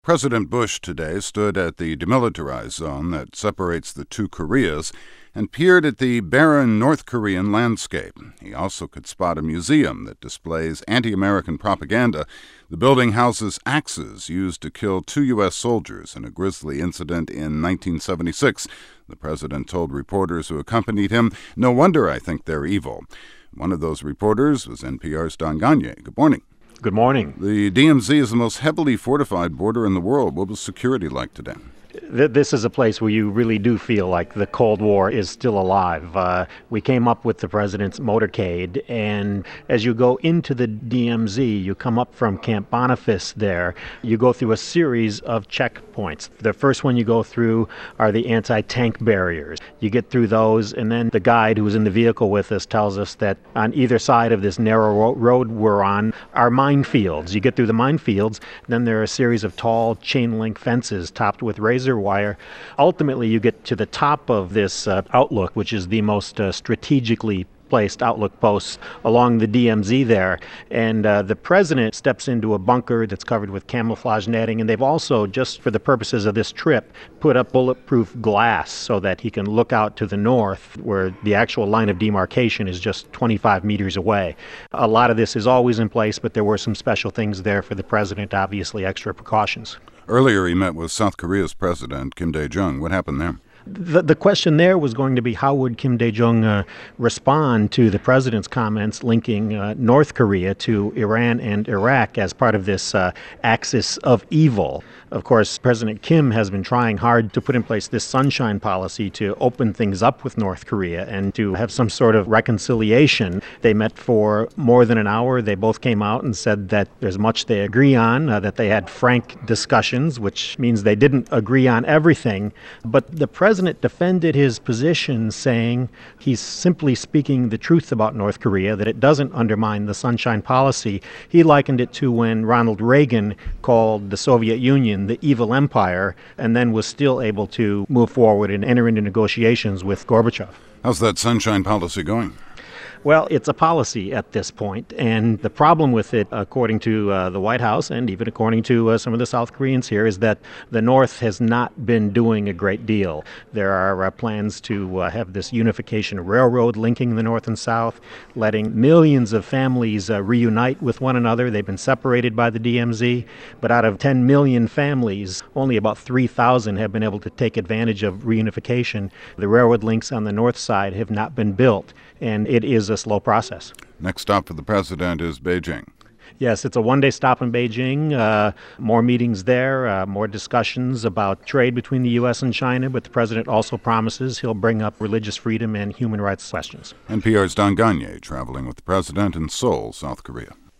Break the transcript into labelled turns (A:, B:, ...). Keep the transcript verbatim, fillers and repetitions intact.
A: President Bush today stood at the demilitarized zone that separates the two Koreas and peered at the barren North Korean landscape. He also could spot a museum that displays anti-American propaganda. The building houses axes used to kill two U S soldiers in a grisly incident in nineteen seventy-six. The president told reporters who accompanied him, "No wonder I think they're evil." One of those reporters was N P R's Don Gonyea. Good morning.
B: Good morning.
A: The D M Z is the most heavily fortified border in the world. What was security like today?
B: This is a place where you really do feel like the Cold War is still alive. Uh, we came up with the president's motorcade, and as you go into the D M Z, you come up from Camp Boniface there, you go through a series of checkpoints. The first one you go through are the anti-tank barriers. You get through those, and then the guide who was in the vehicle with us tells us that on either side of this narrow road we're on are minefields. You get through the minefields, then there are a series of tall chain-link fences topped with razor wire. Ultimately, you get to the top of this uh, outlook, which is the most uh, strategically placed outlook posts along the D M Z there. And uh, the president steps into a bunker that's covered with camouflage netting. And they've also, just for the purposes of this trip, put up bulletproof glass so that he can look out to the north where the actual line of demarcation is just twenty-five meters away. A lot of this is always in place, but there were some special things there for the president, obviously extra precautions.
A: Earlier, he met with South Korea's president, Kim Dae-jung. What happened there?
B: The, the question there was going to be how would Kim Dae-jung uh, respond to the president's comments linking uh, North Korea to Iran and Iraq as part of this uh, axis of evil. Of course, President Kim has been trying hard to put in place this sunshine policy to open things up with North Korea and to have some sort of reconciliation. They met for more than an hour. They both came out and said that there's much they agree on, uh, that they had frank discussions, which means they didn't agree on everything. But the president The president defended his position, saying he's simply speaking the truth about North Korea, that it doesn't undermine the Sunshine Policy. He likened it to when Ronald Reagan called the Soviet Union the evil empire and then was still able to move forward and enter into negotiations with Gorbachev.
A: How's that Sunshine Policy going?
B: Well, it's a policy at this point, and the problem with it, according to uh, the White House and even according to uh, some of the South Koreans here, is that the North has not been doing a great deal. There are uh, plans to uh, have this unification railroad linking the North and South, letting millions of families uh, reunite with one another. They've been separated by the D M Z, but out of ten million families, only about three thousand have been able to take advantage of reunification. The railroad links on the north side have not been built, and it is a slow process.
A: Next stop for the president is Beijing.
B: Yes, it's a one-day stop in Beijing. Uh, more meetings there, uh, more discussions about trade between the U S and China, but the president also promises he'll bring up religious freedom and human rights questions.
A: N P R's Don Gonyea traveling with the president in Seoul, South Korea.